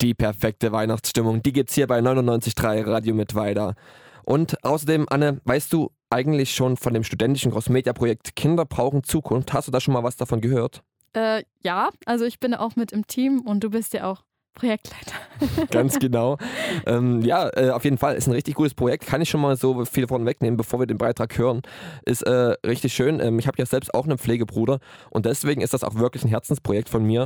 Die perfekte Weihnachtsstimmung, die gibt's hier bei 99.3 Radio Mittweida. Und außerdem, Anne, weißt du eigentlich schon von dem studentischen Crossmedia-Projekt Kinder brauchen Zukunft? Hast du da schon mal was davon gehört? Ja, also ich bin auch mit im Team und du bist ja auch Projektleiter. Ganz genau. Auf jeden Fall ist ein richtig gutes Projekt. Kann ich schon mal so viel davon wegnehmen, bevor wir den Beitrag hören. Ist richtig schön. Ich habe ja selbst auch einen Pflegebruder und deswegen ist das auch wirklich ein Herzensprojekt von mir.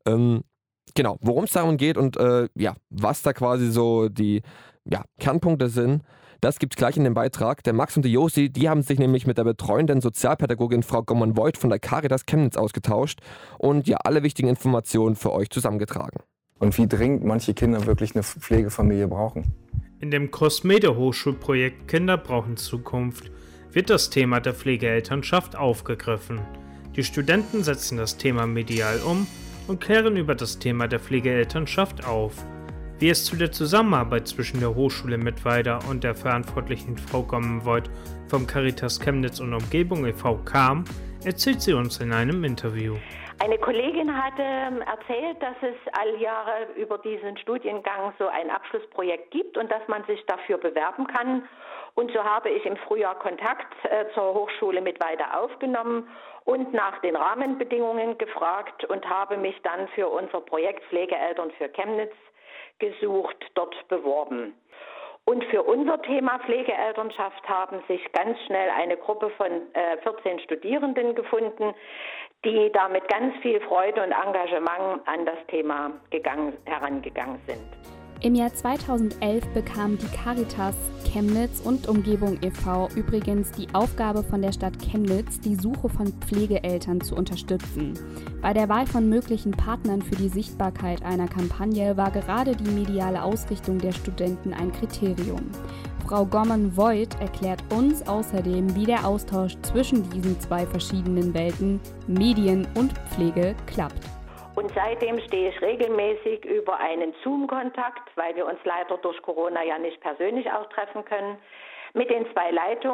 Genau, worum es darum geht und was da quasi so die Kernpunkte sind, das gibt's gleich in dem Beitrag. Der Max und die Josi, die haben sich nämlich mit der betreuenden Sozialpädagogin Frau Gommann-Voigt von der Caritas Chemnitz ausgetauscht und alle wichtigen Informationen für euch zusammengetragen. Und wie dringend manche Kinder wirklich eine Pflegefamilie brauchen. In dem Crossmedia-Hochschulprojekt Kinder brauchen Zukunft wird das Thema der Pflegeelternschaft aufgegriffen. Die Studenten setzen das Thema medial um und klären über das Thema der Pflegeelternschaft auf. Wie es zu der Zusammenarbeit zwischen der Hochschule Mittweida und der verantwortlichen Frau Gommann-Voigt vom Caritas Chemnitz und Umgebung e.V. kam, erzählt sie uns in einem Interview. Eine Kollegin hatte erzählt, dass es all Jahre über diesen Studiengang so ein Abschlussprojekt gibt und dass man sich dafür bewerben kann. Und so habe ich im Frühjahr Kontakt zur Hochschule Mittweida aufgenommen und nach den Rahmenbedingungen gefragt und habe mich dann für unser Projekt Pflegeeltern für Chemnitz gesucht, dort beworben. Und für unser Thema Pflegeelternschaft haben sich ganz schnell eine Gruppe von 14 Studierenden gefunden, die da mit ganz viel Freude und Engagement an das Thema herangegangen sind. Im Jahr 2011 bekam die Caritas Chemnitz und Umgebung e.V. übrigens die Aufgabe von der Stadt Chemnitz, die Suche von Pflegeeltern zu unterstützen. Bei der Wahl von möglichen Partnern für die Sichtbarkeit einer Kampagne war gerade die mediale Ausrichtung der Studenten ein Kriterium. Frau Gommann-Voigt erklärt uns außerdem, wie der Austausch zwischen diesen zwei verschiedenen Welten, Medien und Pflege, klappt. Und seitdem stehe ich regelmäßig über einen Zoom-Kontakt, weil wir uns leider durch Corona ja nicht persönlich auch treffen können, mit den zwei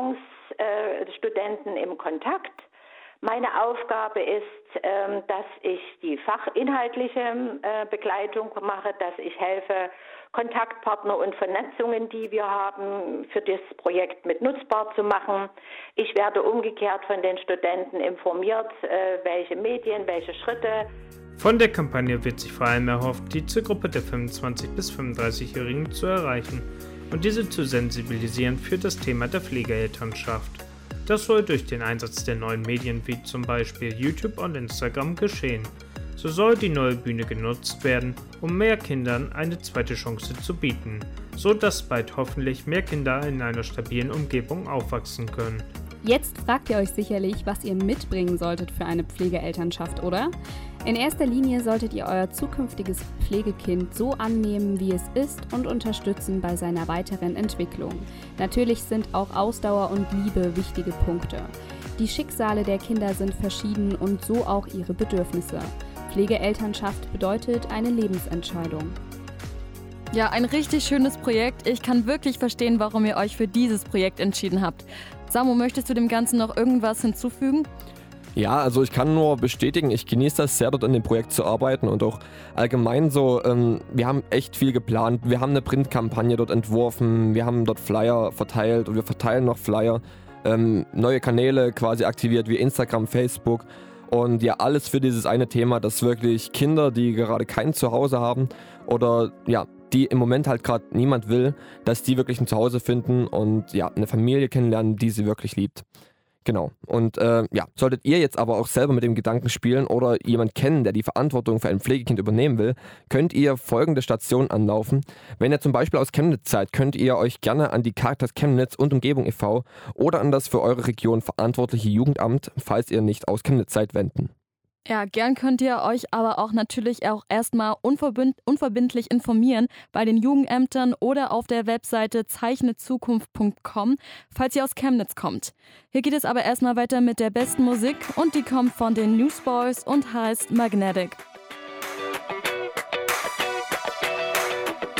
Leitungsstudenten im Kontakt. Meine Aufgabe ist, dass ich die fachinhaltliche Begleitung mache, dass ich helfe, Kontaktpartner und Vernetzungen, die wir haben, für das Projekt mit nutzbar zu machen. Ich werde umgekehrt von den Studenten informiert, welche Medien, welche Schritte. Von der Kampagne wird sich vor allem erhofft, die Zielgruppe der 25- bis 35-Jährigen zu erreichen und diese zu sensibilisieren für das Thema der Pflegeelternschaft. Das soll durch den Einsatz der neuen Medien wie zum Beispiel YouTube und Instagram geschehen. So soll die neue Bühne genutzt werden, um mehr Kindern eine zweite Chance zu bieten, so dass bald hoffentlich mehr Kinder in einer stabilen Umgebung aufwachsen können. Jetzt fragt ihr euch sicherlich, was ihr mitbringen solltet für eine Pflegeelternschaft, oder? In erster Linie solltet ihr euer zukünftiges Pflegekind so annehmen, wie es ist und unterstützen bei seiner weiteren Entwicklung. Natürlich sind auch Ausdauer und Liebe wichtige Punkte. Die Schicksale der Kinder sind verschieden und so auch ihre Bedürfnisse. Pflegeelternschaft bedeutet eine Lebensentscheidung. Ja, ein richtig schönes Projekt. Ich kann wirklich verstehen, warum ihr euch für dieses Projekt entschieden habt. Samu, möchtest du dem Ganzen noch irgendwas hinzufügen? Ja, also ich kann nur bestätigen, ich genieße das sehr, dort an dem Projekt zu arbeiten und auch allgemein so, wir haben echt viel geplant. Wir haben eine Printkampagne dort entworfen, wir haben dort Flyer verteilt und wir verteilen noch Flyer, neue Kanäle quasi aktiviert wie Instagram, Facebook und ja, alles für dieses eine Thema, dass wirklich Kinder, die gerade kein Zuhause haben oder die im Moment halt gerade niemand will, dass die wirklich ein Zuhause finden und eine Familie kennenlernen, die sie wirklich liebt. Genau. Und solltet ihr jetzt aber auch selber mit dem Gedanken spielen oder jemand kennen, der die Verantwortung für ein Pflegekind übernehmen will, könnt ihr folgende Station anlaufen. Wenn ihr zum Beispiel aus Chemnitz seid, könnt ihr euch gerne an die Caritas Chemnitz und Umgebung e.V. oder an das für eure Region verantwortliche Jugendamt, falls ihr nicht aus Chemnitz seid, wenden. Ja, gern könnt ihr euch aber auch natürlich auch erstmal unverbindlich informieren bei den Jugendämtern oder auf der Webseite zeichnezukunft.com, falls ihr aus Chemnitz kommt. Hier geht es aber erstmal weiter mit der besten Musik und die kommt von den Newsboys und heißt Magnetic.